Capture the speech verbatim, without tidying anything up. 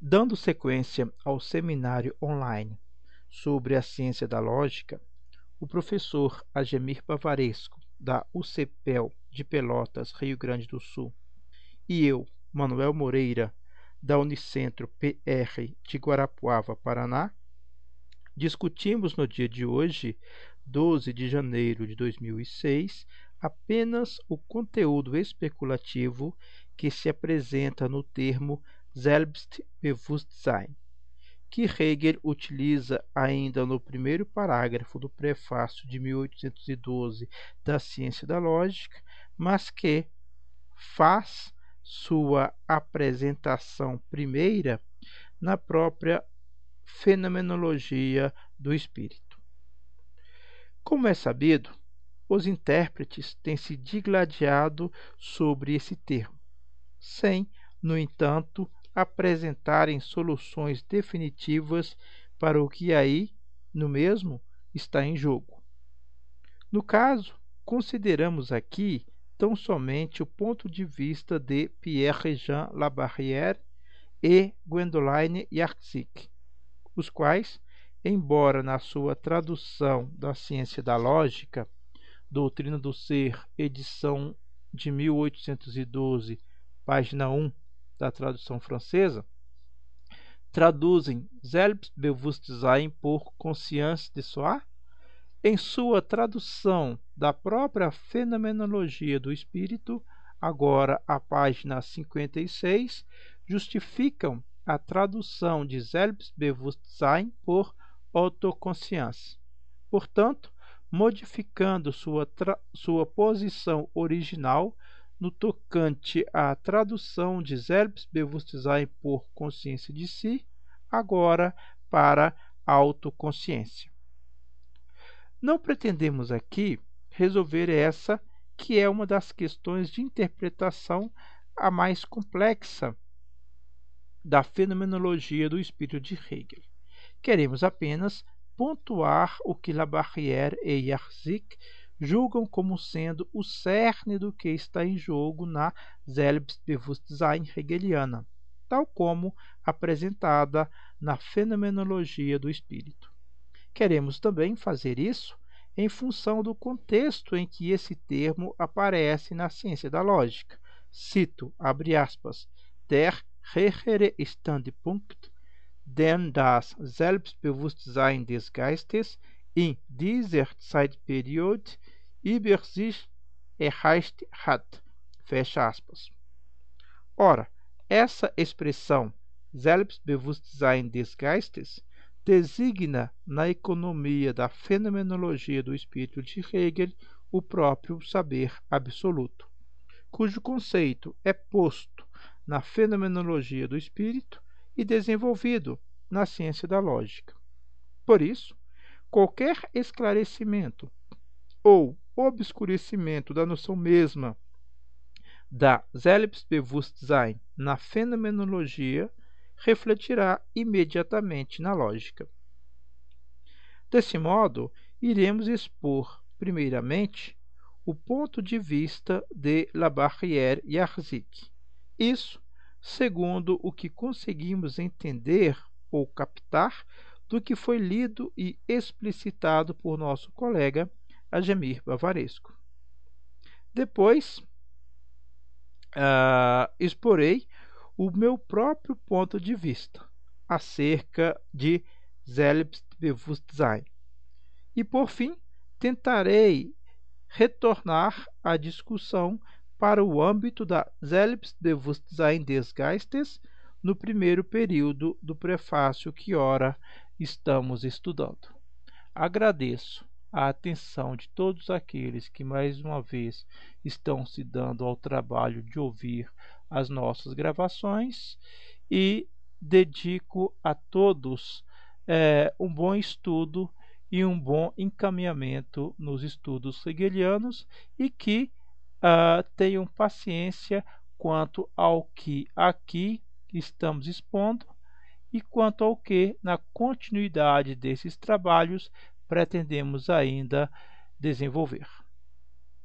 Dando sequência ao seminário online sobre a ciência da lógica, o professor Adjemir Bavaresco, da U C P E L de Pelotas, Rio Grande do Sul, e eu, Manuel Moreira, da Unicentro P R de Guarapuava, Paraná, discutimos no dia de hoje, doze de janeiro de dois mil e seis, apenas o conteúdo especulativo que se apresenta no termo Selbstbewusstsein, que Hegel utiliza ainda no primeiro parágrafo do prefácio de mil oitocentos e doze da Ciência da Lógica, mas que faz sua apresentação primeira na própria Fenomenologia do Espírito. Como é sabido, os intérpretes têm se digladiado sobre esse termo, sem, no entanto, apresentarem soluções definitivas para o que aí, no mesmo, está em jogo. No caso, consideramos aqui tão somente o ponto de vista de Pierre-Jean Labarrière e Gwendoline Yarczyk, os quais, embora na sua tradução da Ciência da Lógica, Doutrina do Ser, edição de mil oitocentos e doze, página um da tradução francesa, traduzem Selbstbewusstsein por Conscience de Soi, em sua tradução da própria Fenomenologia do Espírito, agora a página cinquenta e seis, justificam a tradução de Selbstbewusstsein por autoconsciência. Portanto, modificando sua, sua posição original no tocante à tradução de Selbstbewusstsein por consciência de si, agora para autoconsciência. Não pretendemos aqui resolver essa, que é uma das questões de interpretação a mais complexa da fenomenologia do espírito de Hegel. Queremos apenas pontuar o que Labarrière e Yarczyk julgam como sendo o cerne do que está em jogo na Selbstbewusstsein hegeliana, tal como apresentada na Fenomenologia do Espírito. Queremos também fazer isso em função do contexto em que esse termo aparece na ciência da lógica. Cito, abre aspas, der höhere Standpunkt, den das Selbstbewusstsein des Geistes in dieser Zeitperiode über sich erreicht hat. Fecha aspas. Ora, essa expressão Selbstbewusstsein des Geistes designa na economia da fenomenologia do espírito de Hegel o próprio saber absoluto, cujo conceito é posto na fenomenologia do espírito e desenvolvido na ciência da lógica. Por isso, qualquer esclarecimento ou obscurecimento da noção mesma da Selbstbewusstsein na fenomenologia refletirá imediatamente na lógica. Desse modo, iremos expor, primeiramente, o ponto de vista de Labarrière e Yarczyk. Isso segundo o que conseguimos entender ou captar do que foi lido e explicitado por nosso colega Adjemir Bavaresco. Depois, uh, exporei o meu próprio ponto de vista acerca de Selbstbewusstsein. E, por fim, tentarei retornar a discussão para o âmbito da Selbstbewusstsein des Geistes no primeiro período do prefácio que ora estamos estudando. Agradeço a atenção de todos aqueles que mais uma vez estão se dando ao trabalho de ouvir as nossas gravações e dedico a todos é, um bom estudo e um bom encaminhamento nos estudos hegelianos e que Uh, tenham paciência quanto ao que aqui estamos expondo e quanto ao que, na continuidade desses trabalhos, pretendemos ainda desenvolver.